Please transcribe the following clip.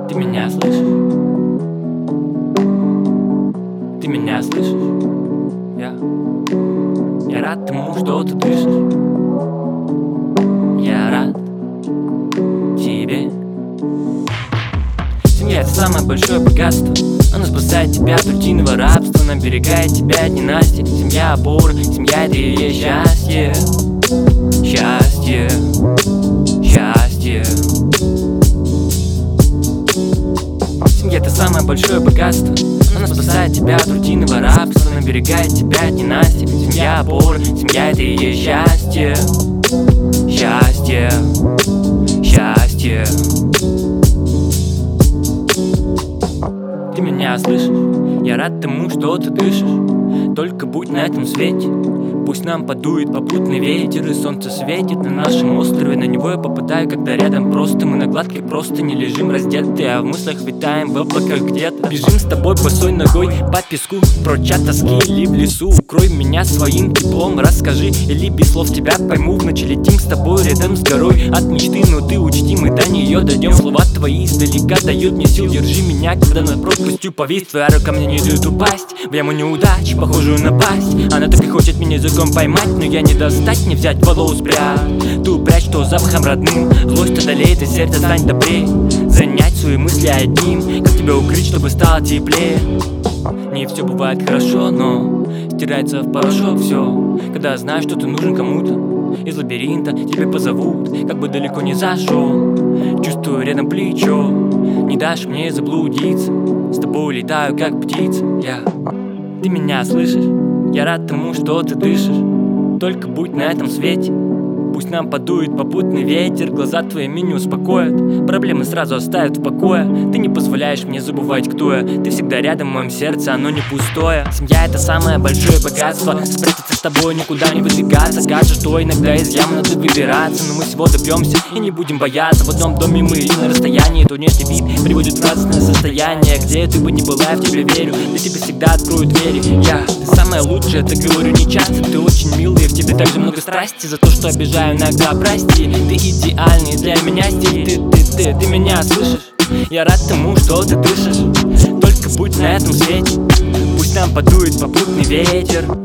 Ты меня слышишь? Ты меня слышишь? Я рад тому, что ты дышишь. Я рад тебе. Семья — это самое большое богатство. Оно спасает тебя от рутинного рабства, но оберегает тебя от ненастья. Семья — опора, семья — это и есть счастье. Счастье, счастье. Семья — это самое большое богатство. Она спасает тебя от рутинного рабства, но оберегает тебя от ненастья. Семья — опора, семья — это и есть счастье. Счастье, счастье. Ты меня слышишь? Я рад тому, что ты дышишь. Только будь на этом свете. Пусть нам подует попутный ветер, и солнце светит на нашем острове. На него я попадаю, когда рядом просто мы на гладкой простыне лежим раздетые, а в мыслях витаем в облаках где-то. Бежим с тобой босой ногой по песку, прочь от тоски или в лесу. Укрой меня своим теплом, расскажи, или без слов тебя пойму. В ночь летим с тобой рядом с горой от мечты, но ты учти, мы до нее дойдем. Слова твои издалека дают мне сил, держи меня, когда над пропастью повис. Твоя рука мне не дает упасть в яму неудач, похожую на пасть. Она так и хочет меня языком поймать, но я не достать, не взять, волос спрячь. Ту прячь, что запахом родным. Злость одолеет и сердце станет добрее. Занять свои мысли одним, как тебя укрыть, чтобы стало теплее. Не все бывает хорошо, но стирается в порошок все. Когда знаешь, что ты нужен кому-то из лабиринта, тебя позовут, как бы далеко не зашел. Чувствую рядом плечо, не дашь мне заблудиться. С тобой летаю, как птица. Ты меня слышишь? Я рад тому, что ты дышишь. Только будь на этом свете. Пусть нам подует попутный ветер. Глаза твои меня успокоят, проблемы сразу оставят в покое. Ты не позволяешь мне забывать, кто я. Ты всегда рядом в моем сердце, оно не пустое. Семья — это самое большое богатство. Спрятаться с тобой, никуда не выдвигаться. Кажется, что иногда из ямы надо выбираться, но мы всего добьемся и не будем бояться. В одном доме мы или на расстоянии. То внешний вид приводит в радостное состояние. Где ты бы ни была, я в тебя верю. Для тебя всегда открою двери. Ты самое лучшее, это говорю не часто. Ты очень милый, в тебе так же много страсти. За то, что обижаю иногда, прости. Ты идеальный для меня стиль. Ты меня слышишь? Я рад тому, что ты дышишь. Только будь на этом свете. Пусть нам подует попутный ветер.